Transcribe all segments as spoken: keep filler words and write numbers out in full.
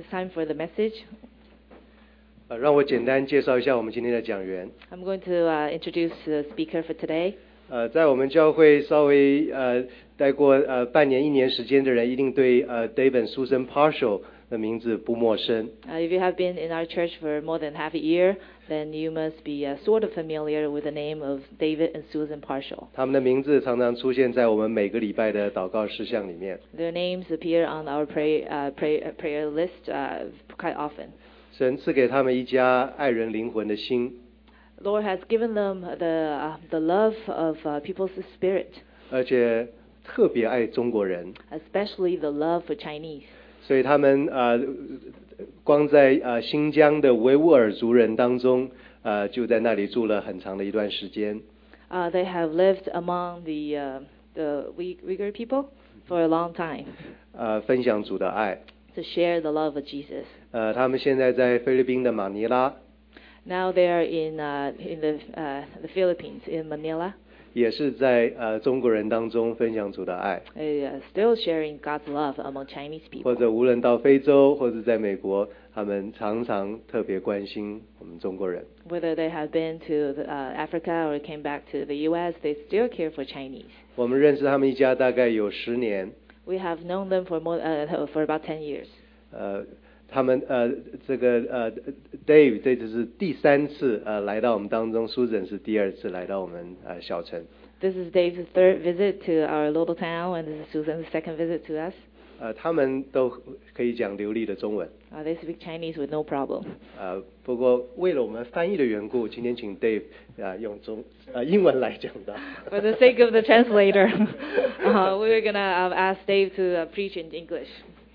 It's time for the message. 呃，让我简单介绍一下我们今天的讲员。 I'm going to uh, introduce the speaker for today. 呃，在我们教会稍微呃待过呃半年一年时间的人，一定对呃 David Susan Parshall 的名字不陌生。 Uh, if you have been in our church for more than half a year, then you must be uh, sort of familiar with the name of David and Susan Parshall. 他们的名字常常出现在我们每个礼拜的祷告事项里面。 Their names appear on our pray, uh, pray, uh, prayer list uh, quite often. 神赐给他们一家爱人灵魂的心。 Lord has given them the uh, the love of uh, people's spirit. 而且特别爱中国人。 Especially the love for Chinese. 所以他们呃，光在呃新疆的维吾尔族人当中，呃就在那里住了很长的一段时间。 Uh, they have lived among the uh, the Uyghur people for a long time. 呃，分享主的爱。 To share the love of Jesus. 呃，他们现在在菲律宾的马尼拉。 Now they are in uh, in the uh, the Philippines in Manila. 也是在呃中国人当中分享主的爱。 They are still sharing God's love among Chinese people. 或者无论到非洲或者在美国，他们常常特别关心我们中国人。 Whether they have been to the, uh, Africa or came back to the U S, they still care for Chinese. 我们认识他们一家大概有十年。 We have known them for more uh, for about ten years. 呃，他们呃这个呃 Dave 这就是第三次呃来到我们当中 ，Susan 是第二次来到我们呃小城。 This is Dave's third visit to our little town, and this is Susan's second visit to us. 呃，他们都可以讲流利的中文。 Uh, they speak Chinese with no problem. 呃，不过为了我们翻译的缘故，今天请 Dave 啊、呃、用中呃英文来讲的。 For the sake of the translator, uh, we're gonna uh, ask Dave to uh, preach in English.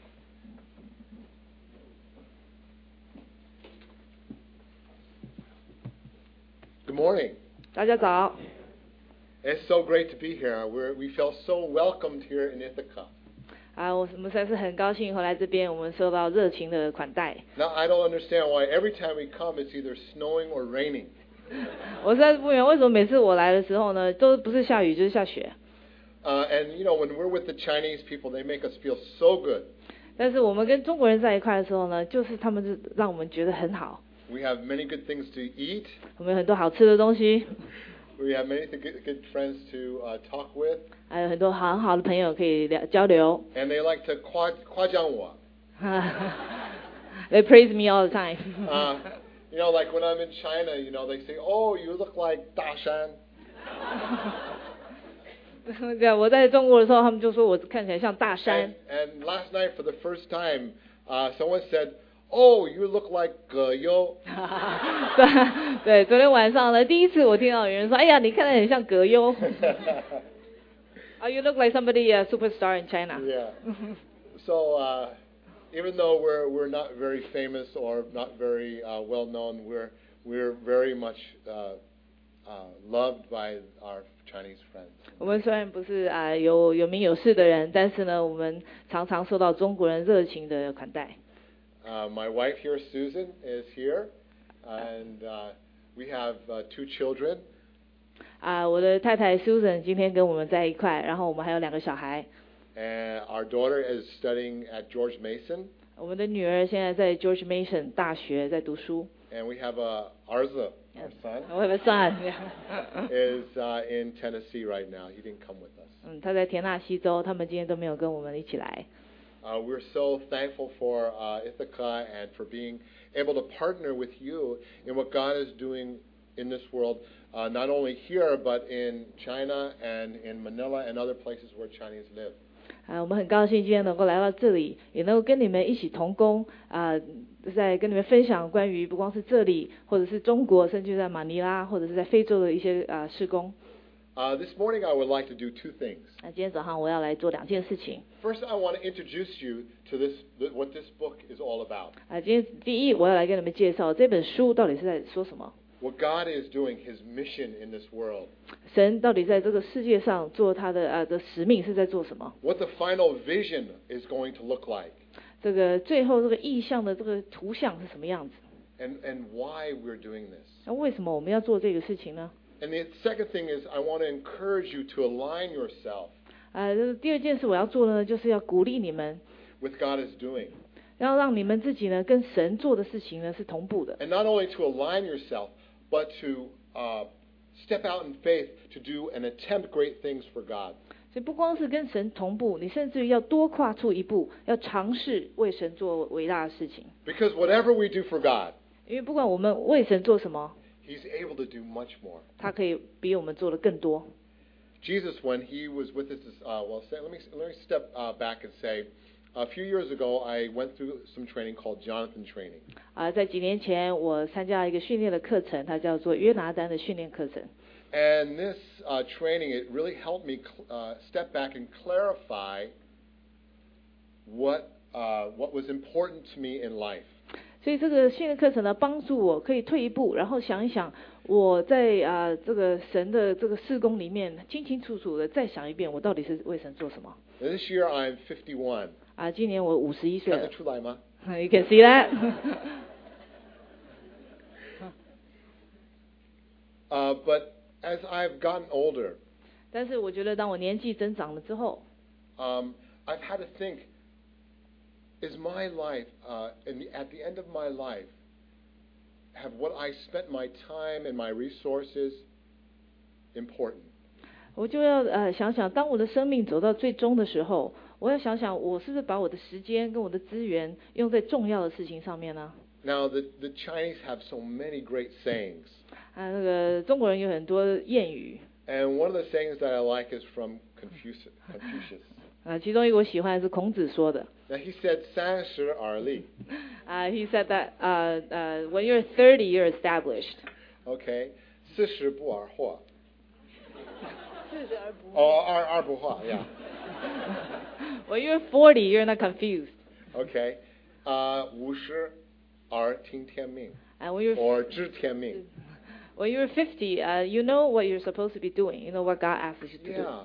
Good morning. 大家早。 It's so great to be here. We're, we feel so welcomed here in Ithaca. 啊，我们实在是很高兴回来这边，我们受到热情的款待。 Now I don't understand why every time we come it's either snowing or raining. 我实在是不明白为什么每次我来的时候呢，都不是下雨就是下雪。 Uh, and you know when we're with the Chinese people, they make us feel so good. 但是我们跟中国人在一块的时候呢，就是他们是让我们觉得很好。 We have many good things to eat. 我们有很多好吃的东西。 We have many good, good friends to uh, talk with. 还有很多很好的朋友可以聊交流。 And they like to 夸夸奖我。 They praise me all the time. uh, you know, like when I'm in China, you know, they say, "Oh, you look like 大山." 对，我在中国的时候，他们就说我看起来像大山。 And, and last night, for the first time, uh, someone said, "Oh, you look like 葛优." 对，昨天晚上呢，第一次我听到有人说：“哎呀，你看起来很像葛优。” Oh, you look like somebody a uh, superstar in China. Yeah. So uh, even though we're we're not very famous or not very uh, well known, we're we're very much uh, uh, loved by our Chinese friends. 我们虽然不是啊、呃、有有名有势的人，但是呢，我们常常受到中国人热情的款待。 Uh, my wife here, Susan, is here, and uh, we have uh, two children. 啊，我的太太 Susan 今天跟我们在一块，然后我们还有两个小孩。 And our daughter is studying at George Mason. 我们的女儿现在在 George Mason 大学在读书。 And we have a Arza, our son. We have a son. is uh, in Tennessee right now. He didn't come with us. 嗯，他在田纳西州，他们今天都没有跟我们一起来。 Uh, we're so thankful for uh, Ithaca and for being able to partner with you in what God is doing in this world, uh, not only here, but in China and in Manila and other places where Chinese live. 啊，我们很高兴今天能够来到这里，也能够跟你们一起同工啊，在跟你们分享关于不光是这里，或者是中国，甚至在马尼拉，或者是在非洲的一些啊事工。 Uh, this morning I would like to do two things. 那今天早上我要来做两件事情。 First, I want to introduce you to this, what this book is all about. 啊，今天第一我要来跟你们介绍这本书到底是在说什么。 What God is doing, His mission in this world. 神到底在这个世界上做他的啊的使命是在做什么？ What the final vision is going to look like. 这个最后这个意象的这个图像是什么样子？ And and why we're doing this. 那为什么我们要做这个事情呢？ And the second thing is, I want to encourage you to align yourself 啊，这第二件事我要做呢，就是要鼓励你们 with God is doing. 要让你们自己呢跟神做的事情呢是同步的。 And not only to align yourself, but to uh, step out in faith to do and attempt great things for God. 所以不光是跟神同步，你甚至于要多跨出一步，要尝试为神做伟大的事情。 Because whatever we do for God, 因为不管我们为神做什么， He's able to do much more. 他可以比我们做的更多。 Jesus, when he was with us, uh, well, say, let me let me step uh, back and say, a few years ago, I went through some training called Jonathan Training. 啊，在几年前，我参加一个训练的课程，它叫做约拿丹的训练课程。 And this uh, training, it really helped me uh, step back and clarify what uh, what was important to me in life. 所以这个训练课程呢，帮助我可以退一步，然后想一想我在啊、呃、这个神的这个事工里面，清清楚楚的再想一遍，我到底是为神做什么。 And this year, I'm fifty-one. 啊，今年我五十一岁了。 看得出来吗？ You can see that. uh, but as I've gotten older, 但是我觉得，当我年纪增长了之后， um, I've had to think: Is my life, uh, in the, at the end of my life, have what I spent my time and my resources important? 我就要呃想想，当我的生命走到最终的时候，我要想想，我是不是把我的时间跟我的资源用在重要的事情上面呢？ Now, the, the Chinese have so many great sayings. 啊，那个中国人有很多谚语， And one of the sayings that I like is from Confucius. Confucius. 啊，其中一个我喜欢的是孔子说的。 Now, he said, 三十而立. Uh, he said that uh, uh, when you're thirty, you're established. Okay? 四十不二惑. Oh, 二二不惑, yeah. When you're forty, you're not confused. Okay? Uh, 五十而听天命. And when you're Or 知天命. when you're fifty, uh, you know what you're supposed to be doing. You know what God asks you to Yeah.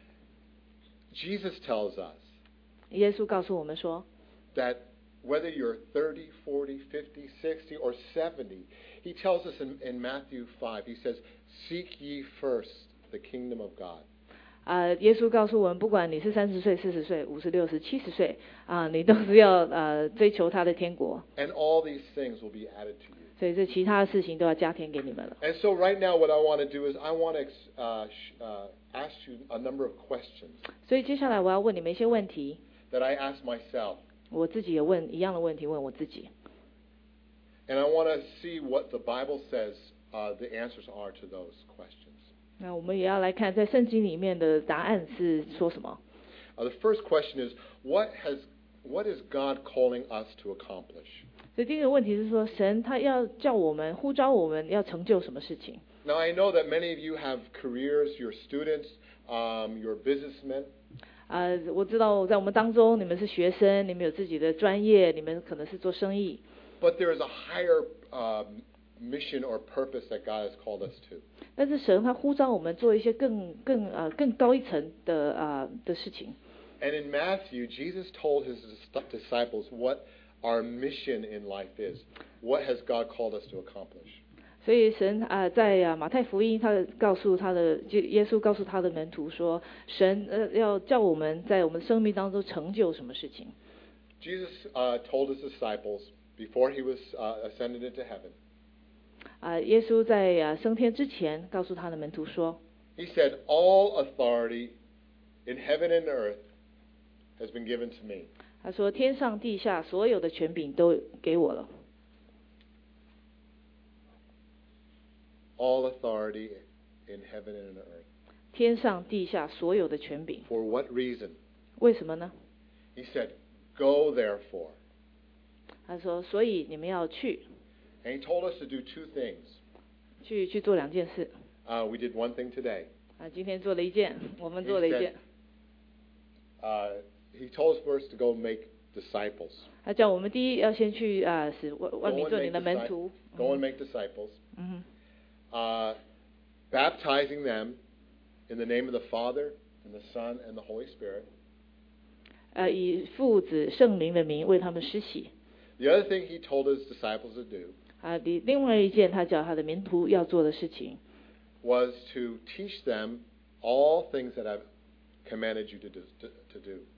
Jesus tells us do. 耶稣告诉我们说， that whether you're thirty, forty, fifty, sixty, or seventy, he tells us in, in Matthew five, he says, seek ye first the kingdom of God. 啊、耶稣告诉我们，不管你是三十岁、四十岁、五十、六十、七十岁，啊、你都是要呃追求他的天国。 And all these things will be added to you. 所以这其他的事情都要加添给你们了。 And so right now what I want to do is I want to uh, sh- uh, ask you a number of questions 所以接下来我要问你们一些问题， that I ask myself. 我自己也问一样的问题，问我自己。 And I want to see what the Bible says uh, the answers are to those questions. 那我们也要来看，在圣经里面的答案是说什么。 Uh, the first question is, what has what is God calling us to accomplish? 所以第一个问题是说，神他要叫我们呼召我们要成就什么事情。 Now, I know that many of you have careers, you're students, um, you're businessmen. 啊、我知道在我们当中，你们是学生，你们有自己的专业，你们可能是做生意。 But there is a higher uh, mission or purpose that God has called us to. 但是神他呼召我们做一些更更呃更高一层的啊、呃、的事情。 And in Matthew, Jesus told his dis- disciples what our mission in life is. What has God called us to accomplish? 所以神啊、呃、在啊马太福音，他告诉他的就耶稣告诉他的门徒说，神呃要叫我们在我们生命当中成就什么事情。 Jesus uh, told his disciples before he was uh, ascended into heaven, 啊、耶稣在啊升天之前告诉他的门徒说， he said, all authority in heaven and earth has been given to me. 他说天上地下所有的权柄都给我了。 All authority in heaven and in earth. 天上地下所有的权柄， For what reason? 为什么呢？ He said, go therefore. 他说，所以你们要去， And he told us to do two things. 去去做两件事。 Uh, we did one thing today. 啊，今天做了一件，我们 He 做了一 said, 件。 uh, he told us first to go make disciples. 他叫我们第一要先去啊，使万 Go 万民 and 做你 make, 的门 disci- 徒。 go and make disciples. 嗯哼， Uh, baptizing them in the name of the Father and the Son and the Holy Spirit. 呃，以父子圣灵的名为他们施洗。 The other thing he told his disciples to do 啊，另另外一件他叫他的门徒要做的事情， was to teach them all things that I've commanded you to do. To, to do.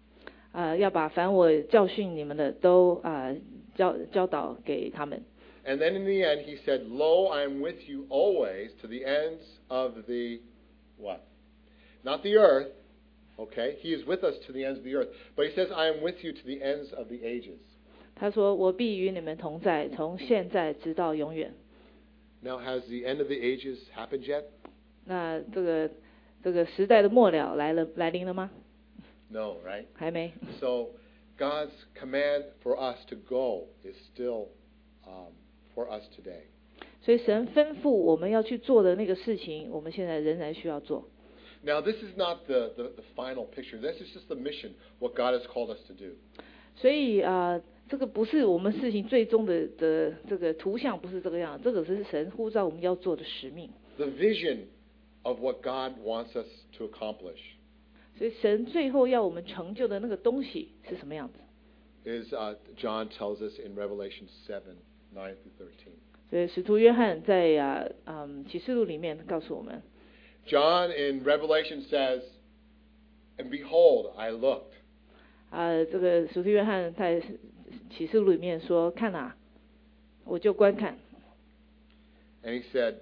呃，要把凡我教训你们的都啊、教教导给他们。 And then in the end, he said, "Lo, I am with you always to the ends of the what? Not the earth, okay? He is with us to the ends of the earth. But he says, I am with you to the ends of the ages." 他说：“我必与你们同在，从现在直到永远。” Now, has the end of the ages happened yet? 那这个这个时代的末了来了来临了吗？ No, right? 还没。 So, God's command for us to go is still um, for us today. 所以神吩咐我们要去做的那个事情，我们现在仍然需要做。 Now, this is not the, the, the final picture. This is just the mission, what God has called us to do. 所以啊、呃，这个不是我们事情最终的的这个图像，不是这个样，这个是神呼召我们要做的使命。 The vision of what God wants us to accomplish 所以神最后要我们成就的那个东西是什么样子？ is, uh, John tells us in Revelation seven, nine through thirteen. 所以使徒约翰在啊嗯启示录里面告诉我们， John in Revelation says, "And behold, I looked." 啊、这个使徒约翰在启示录里面说：“看啊，我就观看。” And he said,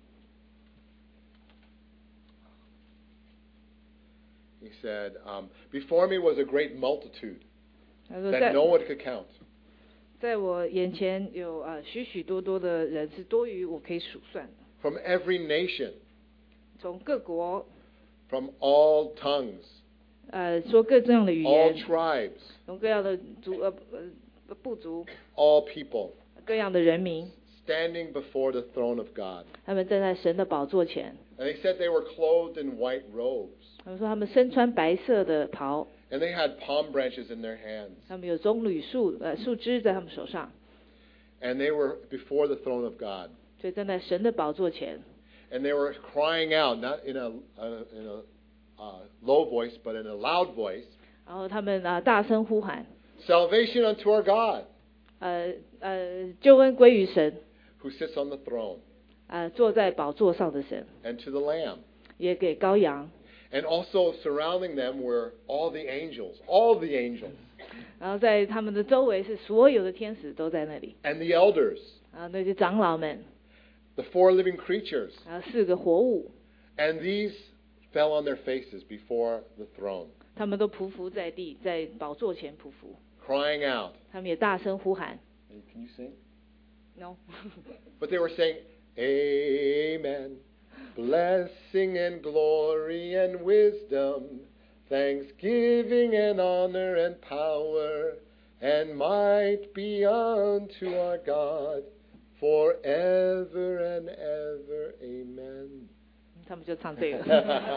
he said, um, "Before me was a great multitude 他说 that 在 no one could count, 在我眼前有啊、呃许许多多的人是多于我可以数算的， from every nation, 从各国 from all tongues, 呃说各这样的语 all 言， tribes, 从各样的族呃呃部族， all people, 各样的人民， standing before the throne of God." 他们站在神的宝座前。 And they said they were clothed in white robes, 他们说他们身穿白色的袍， and they had palm branches in their hands, 他们有棕榈树呃树枝在他们手上， and they were before the throne of God. 所以站在神的宝座前。 And they were crying out, not in a, uh, in a uh, low voice, but in a loud voice, 然后他们啊、大声呼喊， "Salvation unto our God, 呃呃救恩归于神， who sits on the throne, 呃坐在宝座上的神， and to the Lamb." 也给羔羊。 And also surrounding them were all the angels, all the angels, 然后在他们的周围是所有的天使都在那里， and the elders, 然后那些长老们， the four living creatures, 然后四个活物， and these fell on their faces before the throne, 他们都匍匐在地，在宝座前匍匐， crying out. 他们也大声呼喊。 Can you sing? No， But they were saying, "Amen. Blessing and glory and wisdom, thanksgiving and honor and power and might be unto our God forever and ever. Amen." 他们就唱这个。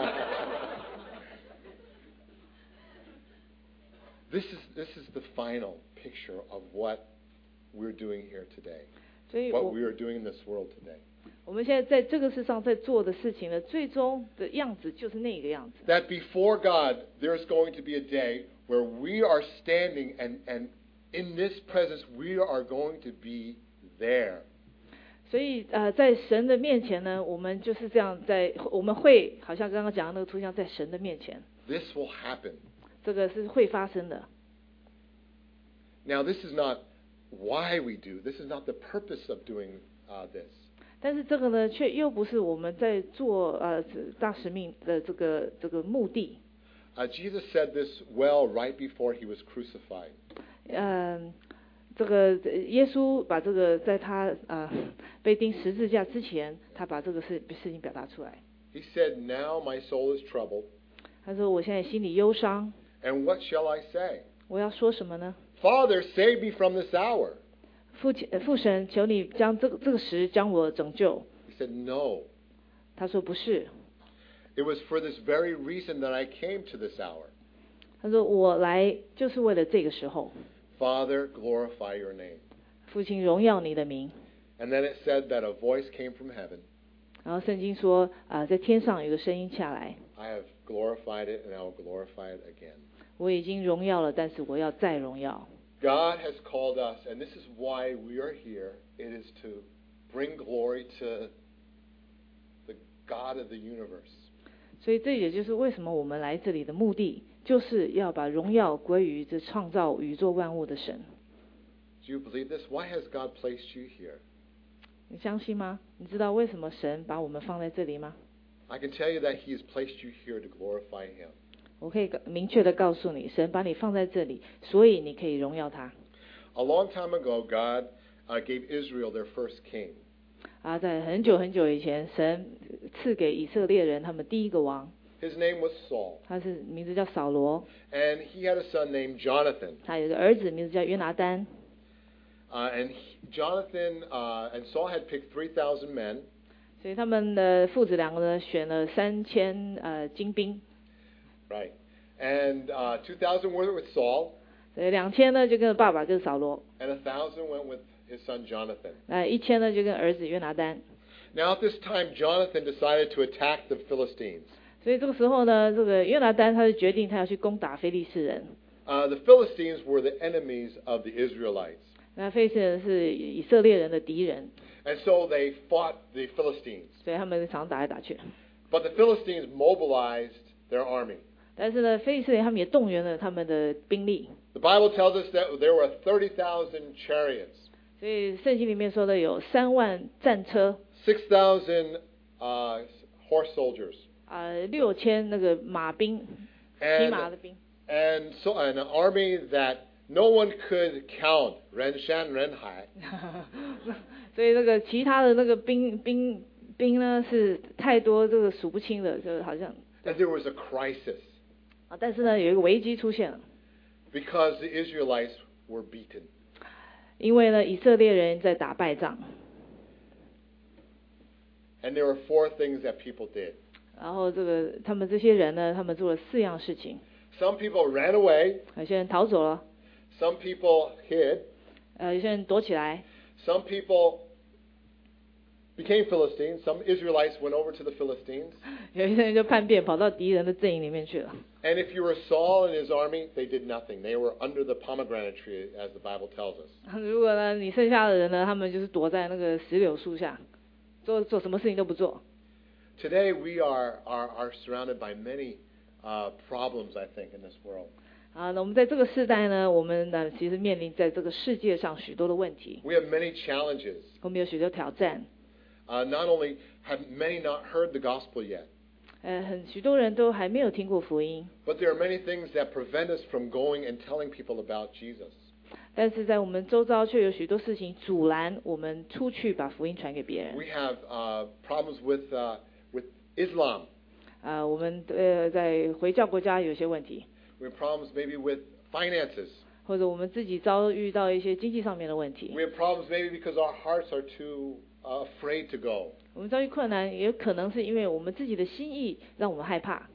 This is this is the final picture of what we're doing here today. 所以 What 我 we are doing in this world today. 我们现在在这个世上在做的事情呢，最终的样子就是那个样子。 That before God, there's going to be a day where we are standing and, and in this presence, we are going to be there. 所以呃，在神的面前呢，我们就是这样在，我们会好像刚刚讲的那个图像，在神的面前， This will happen. 这个是会发生的。 Now, this is not why we do. This is not the purpose of doing uh, this. 但是这个呢，却又不是我们在做呃大使命的这个这个目的。 Uh, Jesus said this well right before he was crucified. 嗯、这个耶稣把这个在他呃被钉十字架之前，他把这个事事情表达出来。 He said, "Now my soul is troubled, 他说：“我现在心里忧伤， and what shall I say? 我要说什么呢？ Father, save me from this hour." 父亲、呃父神，求你将这个这个时将我拯救。” He said, "No. 他说：“不是。” It was for this very reason that I came to this hour. 他说：“我来就是为了这个时候。 Father, glorify your name." 父亲荣耀你的名。” And then it said that a voice came from heaven. 然后圣经说啊、呃在天上有个声音下来， I have glorified it, and I will glorify it again. 我已经荣耀了，但是我要再荣耀。 God has called us, and this is why we are here. It is to bring glory to the God of the universe. 所以这也就是为什么我们来这里的目的， 就是要把荣耀归于这创造宇宙万物的神。 Do you believe this? Why has God placed you here? 你相信吗？你知道为什么神把我们放在这里吗？ I can tell you that He has placed you here to glorify Him. 我可以明确的告诉你，神把你放在这里，所以你可以荣耀他。 A long time ago, God uh, gave Israel their first king. 啊，在很久很久以前，神赐给以色列人他们第一个王， His name was Saul. 他是名字叫扫罗， And he had a son named Jonathan. 他有个儿子名字叫约拿单。 Uh, and he, Jonathan uh, and Saul had picked three thousand men. 所以他们的父子两个呢，选了三千呃精兵， Right. And uh, two thousand were with Saul, 所以两千呢就跟爸爸跟扫罗， and a thousand went with his son Jonathan. 那一千呢就跟儿子约拿单。 Now at this time, Jonathan decided to attack the Philistines. 所以这个时候呢，这个约拿单他就决定他要去攻打非利士人。 Uh, the Philistines were the enemies of the Israelites. 那非利士人是以色列人的敌人， And so they fought the Philistines. 所以他们常打来打去。 But the Philistines mobilized their army. 但是呢，非利士人他们也动员了他们的兵力。 The Bible tells us that there were thirty thousand chariots, 所以圣经里面说的有三万战车， six thousand uh, horse soldiers, 啊、六千那个马兵，骑马 and, 的兵， and so an army that no one could count. 人山人海. 所以那个其他的那个兵兵兵呢是太多，这个数不清的，就好像 And there was a crisis 啊，但是呢有一个危机出现了， because the Israelites were beaten. 因为呢以色列人在打败仗， And there were four things that people did. 然后这个他们这些人呢，他们做了四样事情， Some people ran away, 有些人逃走了， some people hid, 呃，有些人躲起来， some people became Philistines, some Israelites went over to the Philistines. 有些人就叛变跑到敌人的阵营里面去了。 And if you were Saul and his army, they did nothing. They were under the pomegranate tree, as the Bible tells us. 如果呢你剩下的人呢，他们就是躲在那个石榴树下，做做什么事情都不做。 Today we are, are, are surrounded by many uh, problems, I think, in this world. 啊，那我们在这个世代呢，我们呢其实面临在这个世界上许多的问题， We have many challenges. 我们有许多挑战。 Uh, not only have many not heard the gospel yet, 呃，很许多人都还没有听过福音， but there are many things that prevent us from going and telling people about Jesus. 但是在我们周遭却有许多事情阻拦我们出去把福音传给别人。 We have uh, problems with, uh, with Islam. 啊，我们呃在回教国家有些问题， We have problems maybe with finances. 或者我们自己遭遇到一些经济上面的问题 We，have problems maybe because our hearts are too uh, afraid to go. 我们遭遇困难，也有可能是因为我们自己的心意让我们害怕。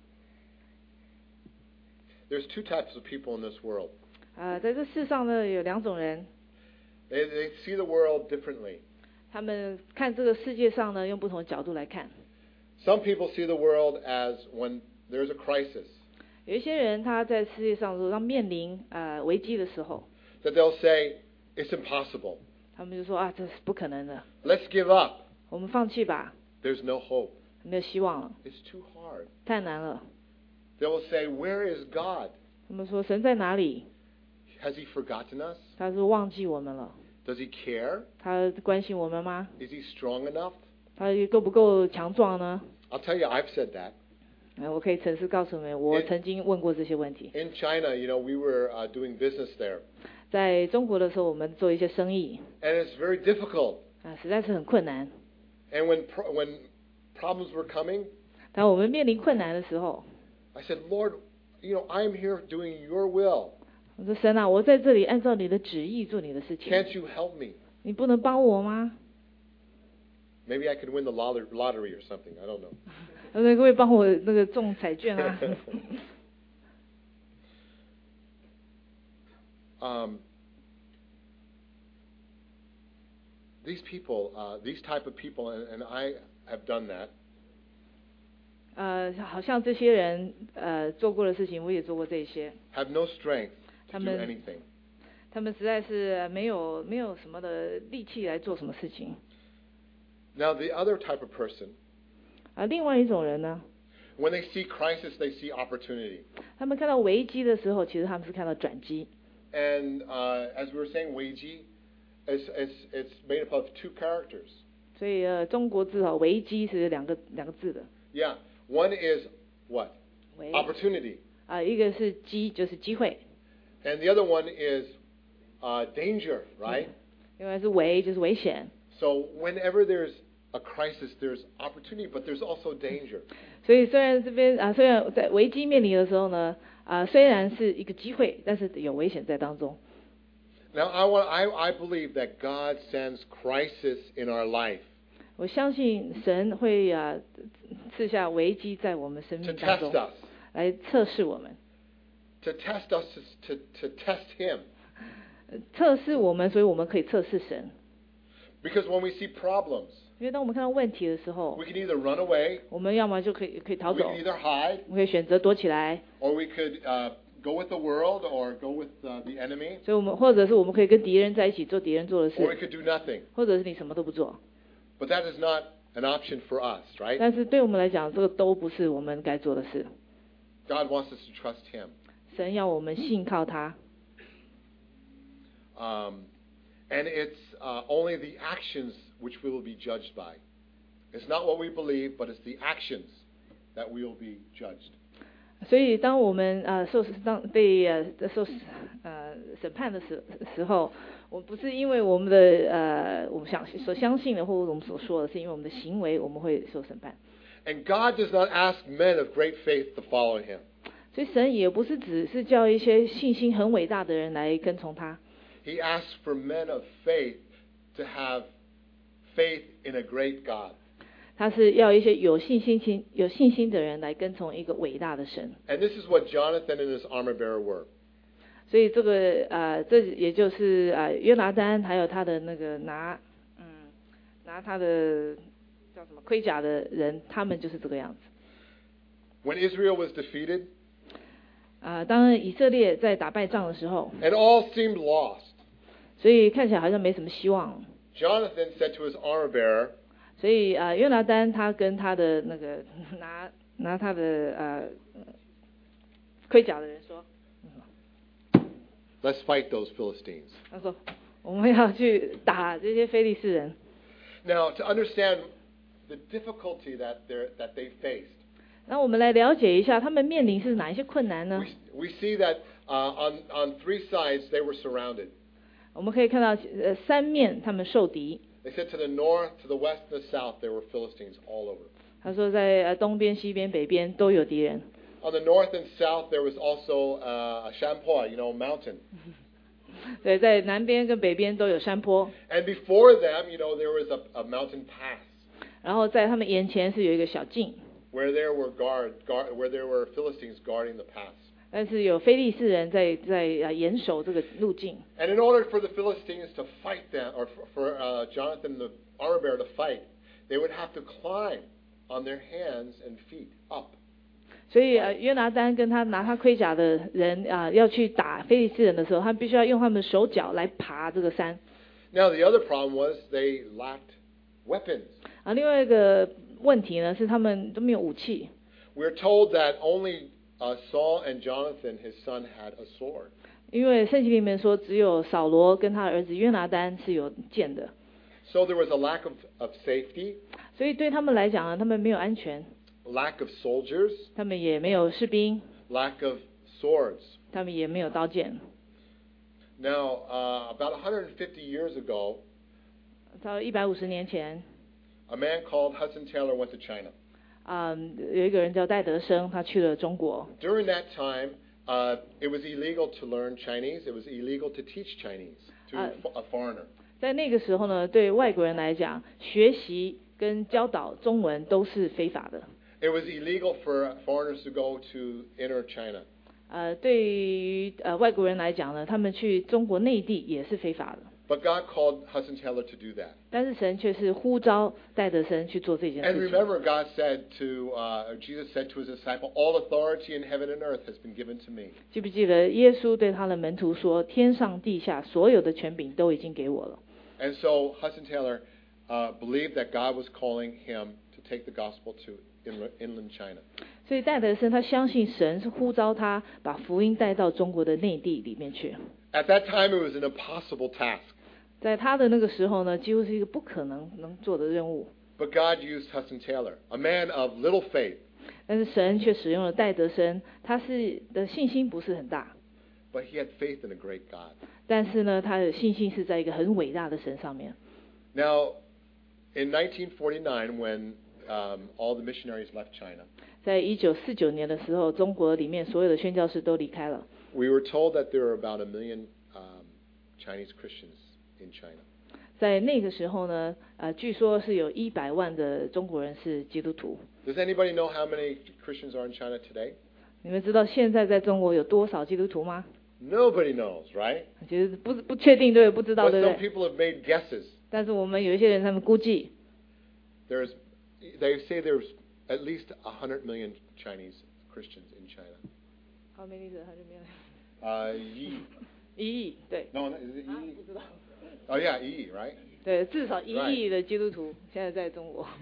There's two types of people in this world. 啊，在这世上呢，有两种人， They, they see the world differently. 他们看这个世界上呢，用不同的角度来看。 Some people see the world as when there's a crisis, 有一些人他在世界上如果当面临呃危机的时候， that they'll say, it's impossible. 他们就说啊，这是不可能的， Let's give up. 我们放弃吧， There's no hope. 没有希望了， It's too hard. 太难了。 They will say, where is God? 他们说神在哪里？ Has he forgotten us? 他是忘记我们了， Does he care? 他关心我们吗？ Is he strong enough? 他够不够强壮呢？ I'll tell you, I've said that. 呃我可以诚实告诉你们，我曾经问过这些问题。 In China, you know, we were uh, doing business there. 在中国的时候，我们做一些生意， And it's very difficult. 啊，实在是很困难。 And when, pro- when problems were coming, 当我们面临困难的时候， I said, Lord, you know, I'm here doing your will. 我说神啊，我在这里按照你的旨意做你的事情， Can't you help me? 你不能帮我吗？ Maybe I could win the lot- lottery or something. I don't know. 他说可不可以帮我那个中彩券啊？ um, these people, uh, these type of people, and, and I have done that. 呃，好像这些人呃做过的事情，我也做过这些。 Have no strength to do 他们- anything. 他们实在是没有没有什么的力气来做什么事情。 Now, the other type of person 啊，另外一种人呢， When they see crisis, they see opportunity. 他们看到危机的时候，其实他们是看到转机。 And uh, as we were saying, 危机 is, is it's made up of two characters. 所以呃，中国至少危机是两个两个字的。 Yeah, one is what? 危 Opportunity. 啊、一个是机，就是机会。 And the other one is uh, danger, right? 另外是危，就是危险。 So whenever there's a crisis, there's opportunity, but there's also danger. 所以虽然这边啊，虽然在危机面临的时候呢，啊，虽然是一个机会，但是有危险在当中。 Now, I want I, I believe that God sends crisis in our life 我相信神会啊赐下危机在我们生 to 命当 test 中， us, 来测试我们， to test us, to, to test Him. 测试我们，所以我们可以测试神。 Because when we see problems, 因为当我们看到问题的时候 we，can either run away, 我们要么就可以可以逃 we 走， can either hide, 我们可以选择躲起来， or we could uh, go with the world or go with uh, the enemy, 所以我们或者是我们可以跟敌人在一起做敌人做的 or we 事， could do nothing. 或者是你什么都不做。 But that is not an option for us, right? 但是对我们来讲，这个都不是我们该做的事。 God wants us to trust Him. 神要我们信靠他， Um, and it's uh, only the actions which we will be judged by. It's not what we believe, but it's the actions that we will be judged. 所以当我们呃受当被呃受呃审判的时时候，我不是因为我们的呃我们想所相信的或者我们所说的，是因为我们的行为我们会受审判。 And God does not ask men of great faith to follow Him. 所以神也不是只是叫一些信心很伟大的人来跟从他， He asks for men of faith to have faith in a great God. 他是要一些有信心心有信心的人来跟从一个伟大的神。 And this is what Jonathan and his armor bearer were. 所以这个呃这也就是呃约拿单还有他的那个拿嗯拿他的叫什么盔甲的人，他们就是这个样子。 When Israel was defeated 啊、当以色列在打败仗的时候， and all seemed lost, 所以看起来好像没什么希望。 Jonathan said to his armor bearer, 所以啊、约拿单他跟他的那个拿拿他的呃盔甲的人说， let's fight those Philistines. 他说我们要去打这些非利士人。 Now, to understand the difficulty that, they're, that they faced, 那我们来了解一下他们面临是哪一些困难呢？ we, we see that uh, on, on three sides they were surrounded. 我们可以看到呃三面他们受敌。 They said to the north, to the west, and the south, there were Philistines all over. 他说在呃东边、西边、北边都有敌人。 On the north and south, there was also uh, a Champoi, you know, a mountain. 对，在南边跟北边都有山坡， And before them, you know, there was a, a mountain pass 然后在他们眼前是有一个小径， where there were guard, guard, where there were Philistines guarding the pass. 但是有非利士人在在呃严守这个路径。 And in order for the Philistines to fight them, or for, for uh, Jonathan the armor bearer to fight, they would have to climb on their hands and feet up. 所以呃约拿单跟他拿他盔甲的人啊、要去打非利士人的时候，他必须要用他们的手脚来爬这个山。 Now the other problem was they lacked weapons. 啊，另外一个问题呢是他们都没有武器。 We're told that only uh, Saul and Jonathan, his son, had a sword. 因为圣经里面说，只有扫罗跟他儿子约拿单是有剑的， So there was a lack of, of safety, 所以对他们来讲呢，他们没有安全， lack of soldiers, 他们也没有士兵， lack of swords. 他们也没有刀剑。 Now, uh, about one hundred fifty years ago, 到一百五十年前， a man called Hudson Taylor went to China. 啊、有一个人叫戴德生，他去了中国。 During that time, uh, it was illegal to learn Chinese. It was illegal to teach Chinese to Uh, fo- a foreigner. 在那个时候呢，对外国人来讲，学习跟教导中文都是非法的。 It was illegal for foreigners to go to enter China. 呃，对于呃外国人来讲呢，他们去中国内地也是非法的。 But God called Hudson Taylor to do that. 但是神却是呼召戴德生去做这件 And 事情。 remember, God said to, uh, Jesus said to his disciple, all authority in heaven and earth has been given to me. 记不记得耶稣对他的门徒说：“天上地下所有的权柄都已经给我了。” And so Hudson Taylor uh, believed that God was calling him to take the gospel to inland, inland China. 所以戴德生他相信神是呼召他把福音带到中国的内地里面去。 At that time, it was an impossible task. 在他的那个时候呢，几乎是一个不可能能做的任务。 But God used Hudson Taylor, a man of little faith. 但是神却使用了戴德生，他是的信心不是很大。 But he had faith in a great God. 但是呢，他的信心是在一个很伟大的神上面。 Now, in nineteen forty-nine, when um, all the missionaries left China, 在一九四九年的时候，中国里面所有的宣教士都离开了。 we were told that there were about a million um, Chinese Christians in China. 在那个时候呢，呃，据说是有一百万的中国人是基督徒。 Does anybody know how many Christians are in China today? 你们知道现在在中国有多少基督徒吗？ Nobody knows, right? 其实不不确定，对，不知道， But 对不 some 对？ people have made guesses. 但是我们有一些人，他们估计 There's, they say there's at least one hundred million Chinese Christians in China. How many is it? Hundred million? Uh, Yi. 一亿，对。 No, is it 啊， Yi? 不知道。 Oh yeah, Yi, right? 对，至少一亿的基督徒现在在中国。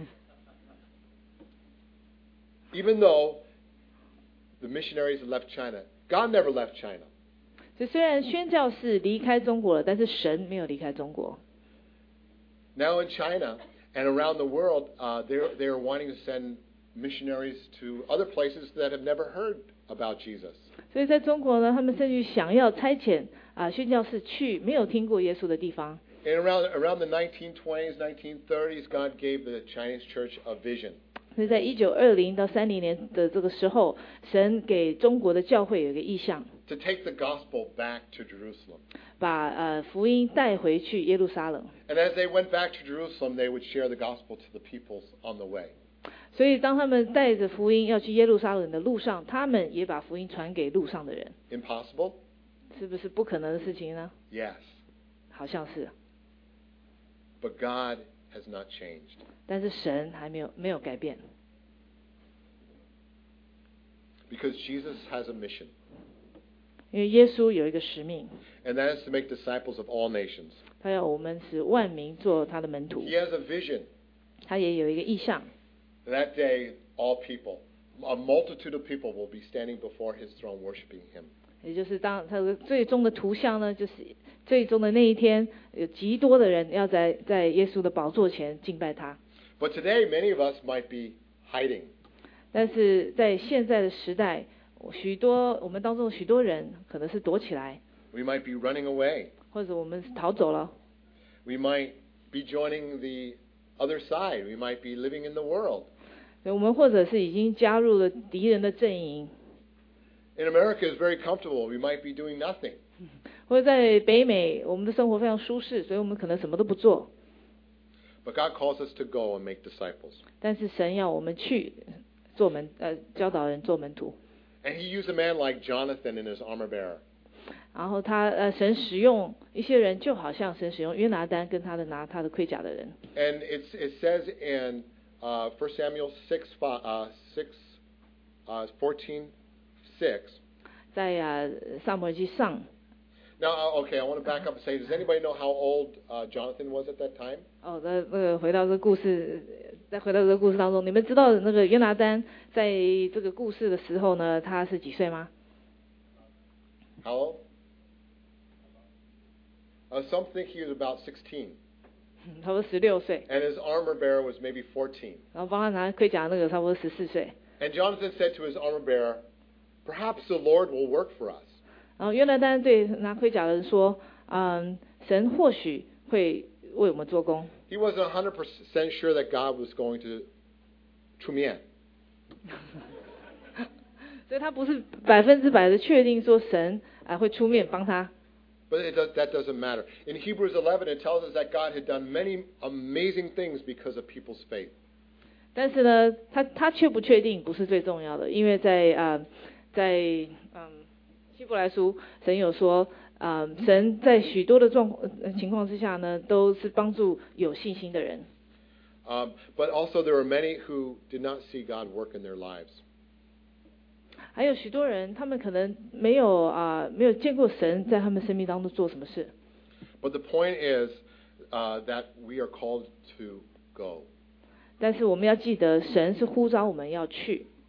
Even though the missionaries left China, God never left China. 所以虽然宣教士离开中国了，但是神没有离开中国。 Now in China and around the world, uh, they're, they're wanting to send missionaries to other places that have never heard about Jesus. 所以在中国呢，他们甚至想要差遣啊、宣教士去没有听过耶稣的地方。 And around, around the nineteen twenties, nineteen thirties, God gave the Chinese church a vision. 所以在一九二零到三零年的这个时候，神给中国的教会有一个意向， To take the gospel back to Jerusalem. 把呃福音带回去耶路撒冷。 And as they went back to Jerusalem, they would share the gospel to the peoples on the way. 所以当他们带着福音要去耶路撒冷的路上，他们也把福音传给路上的人。 Impossible? 是不是不可能的事情呢？ Yes. 好像是， But God has not changed. 但是神还没有没有改变， Because Jesus has a mission. 因为耶稣有一个使命， And that is to make disciples of all nations. 他要我们使万民做他的门徒 He。has a vision. 他也有一个意向， That day, all people, a multitude of people will be standing before his throne worshiping him. 也就是当他的最终的图像呢，就是最终的那一天，有极多的人要在在耶稣的宝座前敬拜他。 But today, many of us might be hiding. 但是在现在的时代，许多我们当中的许多人可能是躲起来， We might be running away. 或者我们逃走了， We might be joining the other side. We might be living in the world. 我们或者是已经加入了敌人的阵营， In America, it's very comfortable. We might be doing nothing. 或者在北美，我们的生活非常舒适，所以我们可能什么都不做。 But God calls us to go and make disciples. 但是神要我们去做门呃教导人做门徒， And he used a man like Jonathan and his armor bearer. 然后他呃神使用一些人，就好像神使用约拿单跟他的拿他的盔甲的人。 And it's, it says in uh, First Samuel six, fi- uh, six, uh, fourteen, six. 在啊撒母耳记上 Now, uh, okay, I want to back up and say, does anybody know how old uh, Jonathan was at that time? 哦，那那个回到这个故事，再回到这个故事当中，你们知道那个约拿单在这个故事的时候呢，他是几岁吗？ How old? Uh, some think he was about sixteen. 差不多十六岁， And his armor bearer was maybe fourteen. 然后帮他拿盔甲那个差不多十四岁。 And Jonathan said to his armor bearer, perhaps the Lord will work for us. 然后约拿单对拿盔甲的人说：“嗯，神或许会为我们做工。” He wasn't one hundred percent sure that God was going to 出面。 所以他不是百分之百的确定说神啊会出面帮他。 But it does, that doesn't matter. In Hebrews eleven, it tells us that God had done many amazing things because of people's faith. 但是呢，他他确不确定不是最重要的，因为在啊、呃、在嗯希伯来书，神有说啊、呃、神在许多的状呃情况之下呢，都是帮助有信心的人。 Um, but also there were many who did not see God work in their lives. 还有许多人，他们可能没有啊、呃、没有见过神在他们生命当中做什么事。 But the point is uh, that we are called to go. 但是我们要记得，神是呼召我们要去。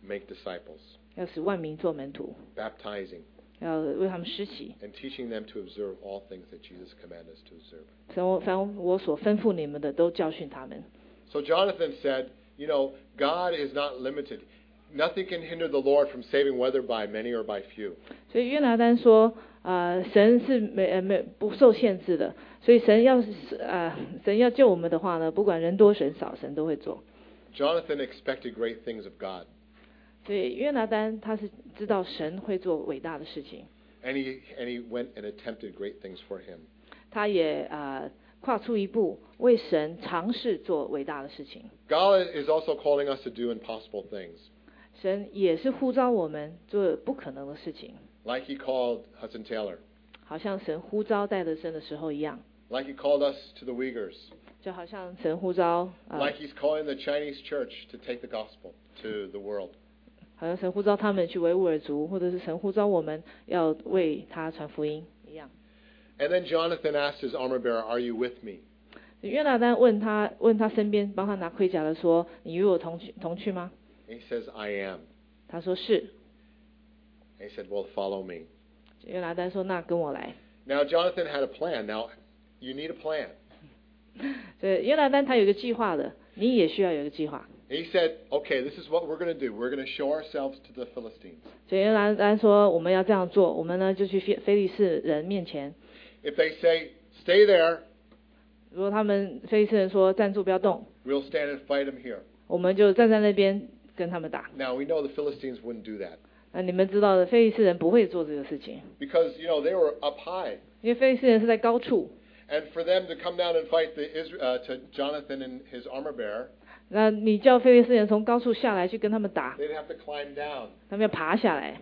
make disciples, 要使万民做门徒， baptizing, 要为他们施洗。 and teaching them to observe all things that Jesus commanded us to observe. 凡我凡我所吩咐你们的，都教训他们。 So Jonathan said, you know, God is not limited. Nothing can hinder the Lord from saving, whether by many or by few. 所以约拿单说，呃，神是没呃没不受限制的，所以神要是呃神要救我们的话呢，不管人多神少，神都会做。 Jonathan expected great things of God, 所以约拿单他是知道神会做伟大的事情， and he and he went and attempted great things for him. 他也呃跨出一步，为神尝试做伟大的事情。 God is also calling us to do impossible things, 神也是呼召我们做不可能的事情， like He called Hudson Taylor, 好像神呼召戴德生的时候一样， like He called us to the Uyghurs, 就好像神呼召呃 like He's calling the Chinese church to take the gospel to the world. 好像神呼召他们去维吾尔族，或者是神呼召我们要为他传福音一样。 And then Jonathan asked his armor bearer, "Are you with me?" 约拿单问他问他身边帮他拿盔甲的说：“你与我同去同去吗 And he says, "I am." ？” 他说是。 And he said, "Well, follow me." 约拿单说：“那跟我来。 Now Jonathan had a plan. Now you need a plan. ” 所以约拿单他有一个计划的，你也需要有一个计划。 And he said, "Okay, this is what we're going to do. We're going to show ourselves to the Philistines. 所以约拿单说：“我们要这样做，我们呢就去非非利士人面前。 If they say, 'Stay there,' 如果他们非利士人说站住不要动， we'll stand and fight them here." 我们就站在那边跟他们打。 Now we know the Philistines wouldn't do that 那你们知道的，非利士人不会做这个事情， because, you know, they were up high. 因为非利士人是在高处。 And for them to come down and fight the Isra- uh, to Jonathan and his armor bearer, 那你叫非利士人从高处下来去跟他们打， they'd have to climb down. 他们要爬下来。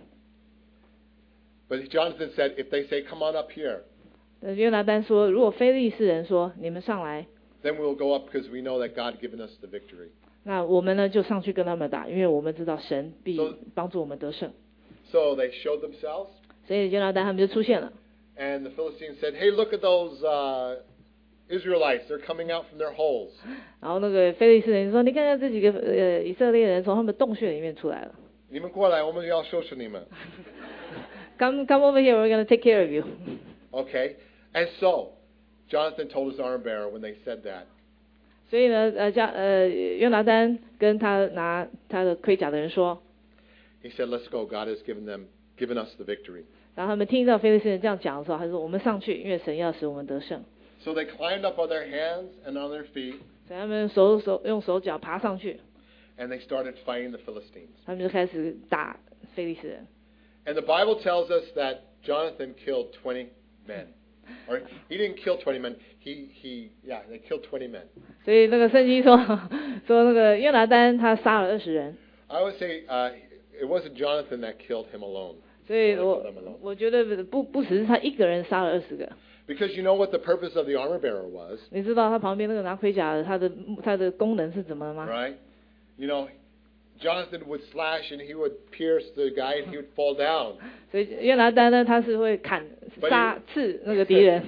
But Jonathan said, "If they say, 'Come on up here,' 呃约拿单说，如果非利士人说你们上来， then we'll go up because we know that God given us the victory." 那我们呢就上去跟他们打，因为我们知道神必 So- 帮助我们得胜。 So they showed themselves, 所以约拿单他们就出现了。 and the Philistines said, "Hey, look at those uh, Israelites. They're coming out from their holes." 然后那个非利士人说：“你看看这几个呃以色列人从他们洞穴里面出来了。 "你们过来，我们要收拾你们." Come, come over here. We're going to take care of you. Okay? And so, Jonathan told his armor bearer when they said that, 所以呢，呃，加呃约拿单跟他拿他的盔甲的人说， he said, "Let's go. God has given them, given us the victory." 然后他们听到非利士人这样讲的时候，他说：“我们上去，因为神要使我们得胜。” So they climbed up on their hands and on their feet, 所以他们手手用手脚爬上去， and they started fighting the Philistines. 他们就开始打非利士人。 And the Bible tells us that Jonathan killed twenty men. Or he didn't kill twenty men. He, he, yeah, they killed twenty men. 所以那个圣经说说那个约拿单他杀了二十人。 I would say uh, it wasn't Jonathan that killed him alone. 所以 Only 我 killed them alone. 我觉得不不只是他一个人杀了二十个。 Because you know what the purpose of the armor bearer was, 你知道他旁边那个拿盔甲的，他的他的功能是怎么吗？ right? You know, Jonathan would slash and he would pierce the guy and he would fall down. 所以约拿单呢，他是会砍 But 杀刺那个敌人，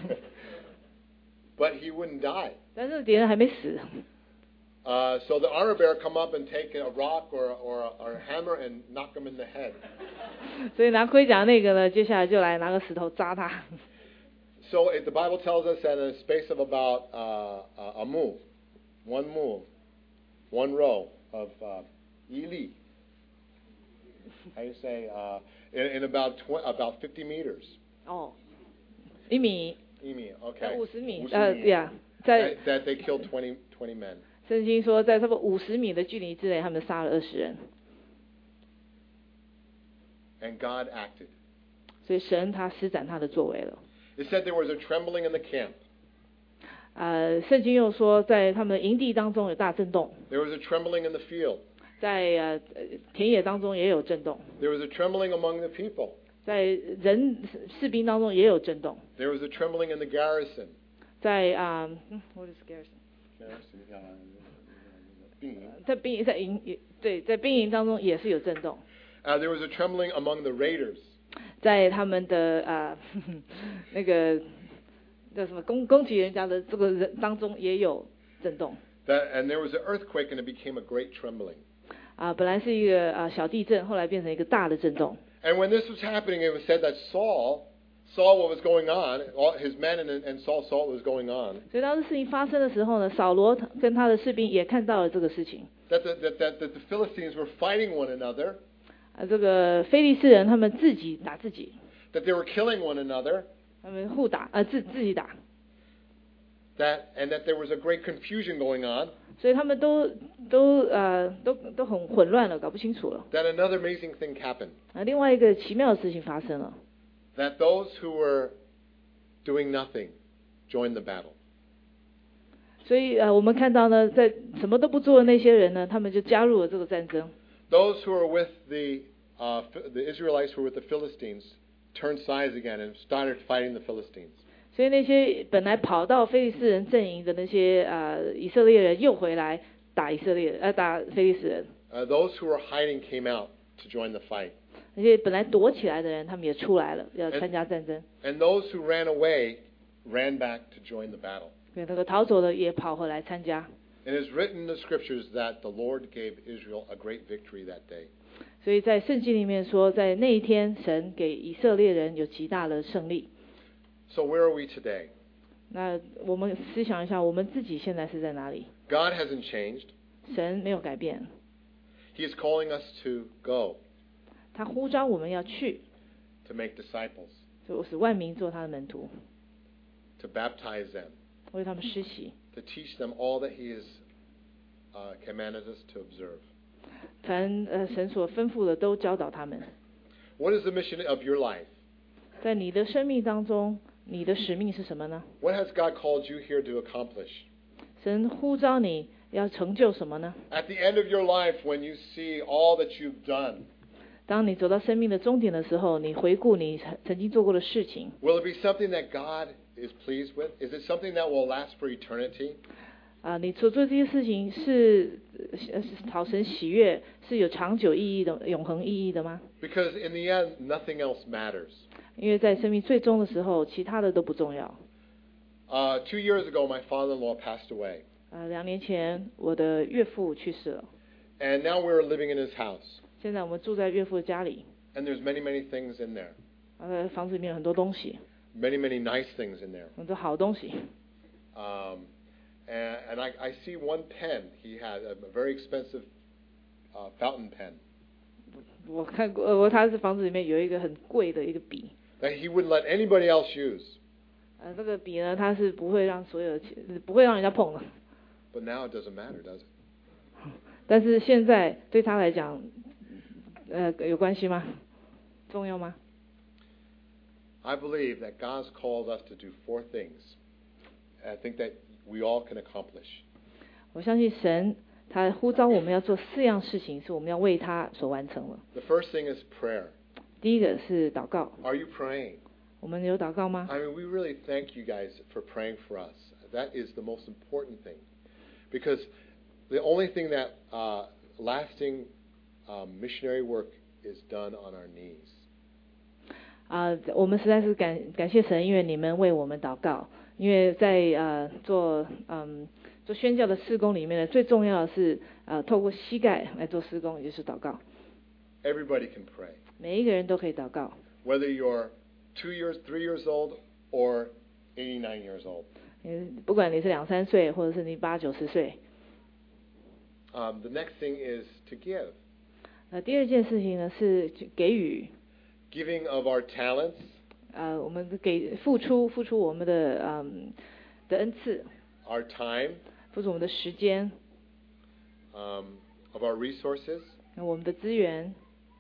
But he wouldn't die. 但是敌人还没死。 Uh, so the armor bearer come up and take a rock or, or, or a hammer and knock him in the head. 所以拿盔甲那个呢，接下来就来拿个石头扎他。 So it, the Bible tells us that in a space of about uh, a move, one move, one row of uh, Eli, how do you say, uh, in, in about tw- about fifty meters. 哦，一米， Emi, okay. 五十米， 50 呃， 米呀，在 that, that they killed twenty, twenty men. 圣经说，在差不多五十米的距离之内，他们杀了二十人。 And God acted. 所以神他施展他的作为了。 It said there was a trembling in the camp. 呃，圣经又说，在他们的营地当中有大震动， There was a trembling in the field. 在呃呃田野当中也有震动， There was a trembling among the people. 在人士兵当中也有震动， There was a trembling in the garrison. 在啊、嗯 what is garrison？ Garrison, uh, 兵营。 在兵在营也对，在兵营当中也是有震动， Uh, there was a trembling among the raiders. 在他们的啊、那个叫什么攻攻击人家的这个人当中也有震动。 That, and there was an earthquake, and it became a great trembling. 啊，本来是一个啊小地震，后来变成一个大的震动。 And when this was happening, it was said that Saul saw what was going on. All his men and, and Saul saw what was going on. 所以当这事情发生的时候呢，扫罗跟他的士兵也看到了这个事情。 That the, that, that, that the Philistines were fighting one another. 啊，这个非利士人他们自己打自己。 That they were killing one another. 他们互打，啊自自己打。 That and that there was a great confusion going on. 所以他们都都呃都都很混乱了，搞不清楚了。 That another amazing thing happened. 啊，另外一个奇妙的事情发生了。 That those who were doing nothing joined the battle. 所以呃，我们看到呢，在什么都不做的那些人呢，他们就加入了这个战争。 Those who were with the uh, the Israelites who were with the Philistines turned sides again and started fighting the Philistines. 所以那些本来跑到非利士人阵营的那些呃以色列人又回来打以色列呃打非利士人。 Uh, those who were hiding came out to join the fight. 那些本来躲起来的人，他们也出来了，要参加战争。 And those who ran away ran back to join the battle. 对，那个逃走的也跑回来参加。 It is written in the scriptures that the Lord gave Israel a great victory that day. 所以在圣经里面说，在那一天，神给以色列人有极大的胜利。 So where are we today? 那我们思想一下，我们自己现在是在哪里？ God hasn't changed. 神没有改变。 He is calling us to go. 他呼召我们要去。 To make disciples. 就使万民做他的门徒。 To baptize them. 为他们施洗。 To teach them all that He has uh, commanded us to observe. 凡呃神所吩咐的都教导他们。 What is the mission of your life? 在你的生命当中，你的使命是什么呢？ What has God called you here to accomplish? 神呼召你要成就什么呢？ At the end of your life, when you see all that you've done, 当你走到生命的终点的时候，你回顾你曾经做过的事情。 will it be something that God is pleased with? Is it something that will last for eternity? 啊，你所做这些事情是是讨神喜悦，是有长久意义的、永恒意义的吗？ Because in the end, nothing else matters. 因为在生命最终的时候，其他的都不重要。 Uh, two years ago, my father-in-law passed away. 呃，两年前我的岳父去世了。 And now we're living in his house. 现在我们住在岳父的家里。 And there's many, many things in there. 呃，房子里面有很多东西。 Many, many nice things in there. 很多好东西。 Um, and and I, I see one pen. He had a very expensive uh, fountain pen. 我看过，呃，他是房子里面有一个很贵的一个笔。 That he wouldn't let anybody else use. 呃，这个笔呢，它是不会让所有不会让人家碰的。 But now it doesn't matter, does it? 但是现在对他来讲，呃，有关系吗？重要吗？ I believe that God's called us to do four things. I think that we all can accomplish. 我相信神他呼召我们要做四样事情，是我们要为他所完成的。 The first thing is prayer. 第一个是祷告。 Are you praying? 我们有祷告吗？ I mean, we really thank you guys for praying for us. That is the most important thing. Because the only thing that uh, lasting uh, missionary work is done on our knees. 啊、我们实在是感感谢神，因为你们为我们祷告。因为在呃做嗯做宣教的事工里面呢，最重要的是呃透过膝盖来做事工，也就是祷告。 Everybody can pray. 每一个人都可以祷告。 Whether you're two years, three years old, or eighty-nine years old. 嗯，不管你是两三岁，或者是你八九十岁。 Um, the next thing is to give. 呃，第二件事情呢是给予。 Giving of our talents. 呃，我们给付出付出我们的嗯的恩赐。 Our time. 付出我们的时间。 Um, of our resources. 我们的资源。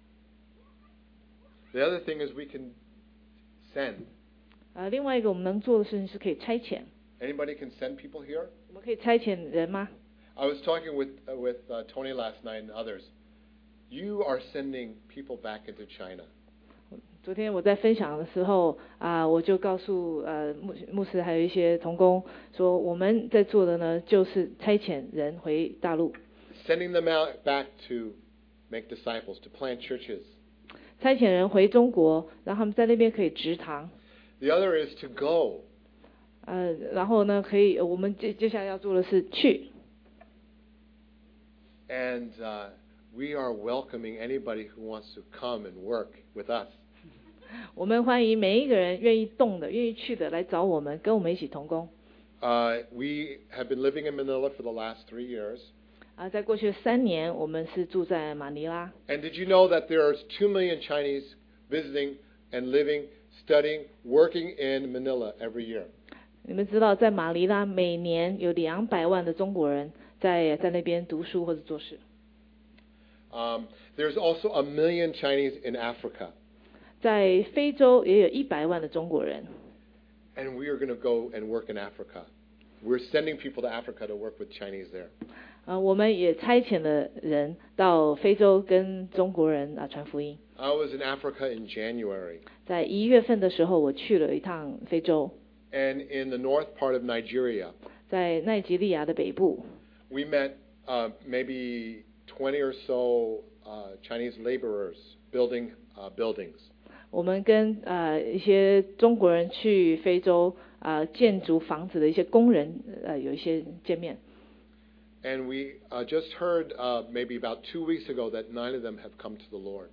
The other thing is we can send. 呃，另外一个我们能做的事情是可以差遣。 Anybody can send people here? 我们可以差遣人吗？ I was talking with uh, with uh, Tony last night and others. You are sending people back into China. 昨天我在分享的时候啊、我就告诉呃牧牧师还有一些同工说，我们在做的呢就是差遣人回大陆。 Sending them out back to make disciples, to plant churches. 差遣人回中国，让他们在那边可以植堂。 The other is to go. 呃，然后呢，可以我们接接下来要做的是去。 And uh, we are welcoming anybody who wants to come and work with us. 我们欢迎每一个人愿意动的、愿意去的来找我们，跟我们一起同工。 Uh, we have been living in Manila for the last three years. 啊，在过去的三年，我们是住在马尼拉。 And did you know that there are two million Chinese visiting and living, studying, working in Manila every year? 你们知道，在马尼拉每年有两百万的中国人在在那边读书或者做事。 Um, there's also a million Chinese in Africa. 在非洲也有一百万的中国人。 And we are going to go and work in Africa. We're sending people to Africa to work with Chinese there. 呃，我们也差遣了人到非洲跟中国人啊传福音。 I was in Africa in January. 在一月份的时候，我去了一趟非洲。 And in the north part of Nigeria. 在奈及利亚的北部。 We met uh, maybe twenty or so uh, Chinese laborers building uh, buildings. 我们跟呃一些中国人去非洲啊、呃、建筑房子的一些工人呃有一些见面。 And we uh, just heard uh, maybe about two weeks ago that nine of them have come to the Lord.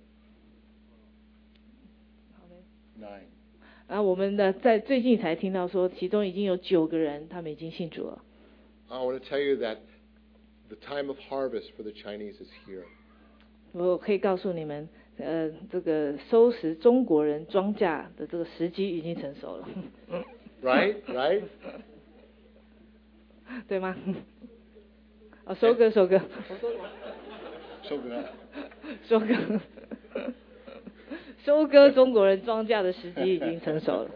Nine. 啊，我们的在最近才听到说，其中已经有九个人他们已经信主了。 I want to tell you that the time of harvest for the Chinese is here. 我可以告诉你们，呃，这个收拾中国人庄稼的这个时机已经成熟了。 Right, right. 对吗？哦，收割，收割。 收割。 收割。收割中国人庄稼的时机已经成熟了。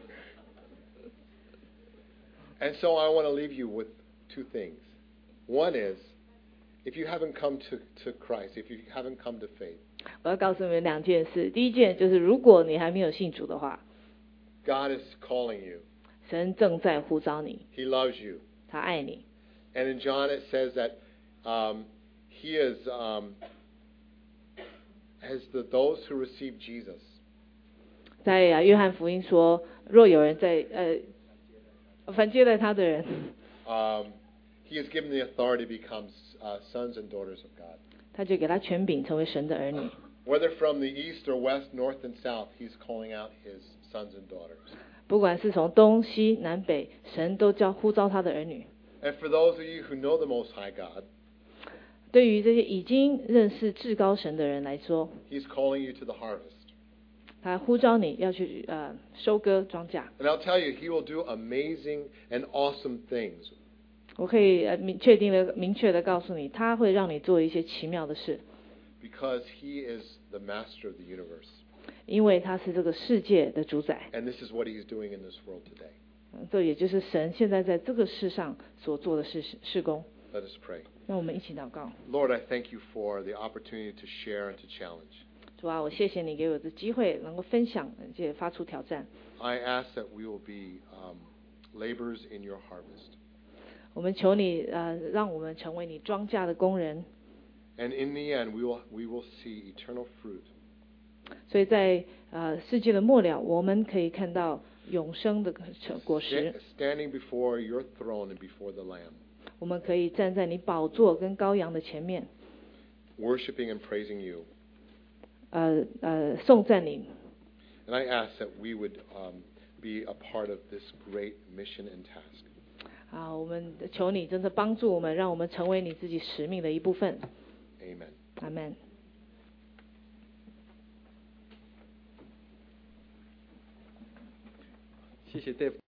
And so I want to leave you with two things. One is, if you haven't come to, to Christ, if you haven't come to faith, 我要告诉你们两件事。第一件就是，如果你还没有信主的话， God is calling you. 神正在呼召你。 He loves you. 他爱你。 And in John it says that um, He is um, as the those who receive Jesus. 在啊，约翰福音说，若有人在呃反接待他的人， um, He is given the authority to become uh, sons and daughters of God. 他就给他权柄成为神的儿女。 Whether from the east or west, north and south, He's calling out His sons and daughters. 不管是从东西南北，神都叫呼召他的儿女。 And for those of you who know the Most High God, 对于这些已经认识至高神的人来说， He's calling you to the harvest. 他呼召你要去呃收割庄稼。 And I'll tell you, He will do amazing and awesome things. 我可以呃明确定的明确的告诉你，他会让你做一些奇妙的事。 Because He is the master of the universe. 因为他是这个世界的主宰。 And this is what He's doing in this world today. 这也就是神现在在这个世上所做的事事工。 Let us pray. 让我们一起祷告。 Lord, I thank You for the opportunity to share and to challenge. 主啊，我谢谢你给我的机会，能够分享，而且发出挑战。 I ask that we will be um, laborers in Your harvest. 我们求你，呃，让我们成为你庄稼的工人。 And in the end, we will we will see eternal fruit. 所以在呃世界的末了，我们可以看到永生的果实。 Standing before Your throne and before the Lamb. 我们可以站在你宝座跟羔羊的前面， Worshiping and praising You. 呃呃颂赞你。 And I ask that we would um, be a part of this great mission and task. 啊，我们求你真的帮助我们，让我们成为你自己使命的一部分。 Amen. 阿们。 谢谢 Dave。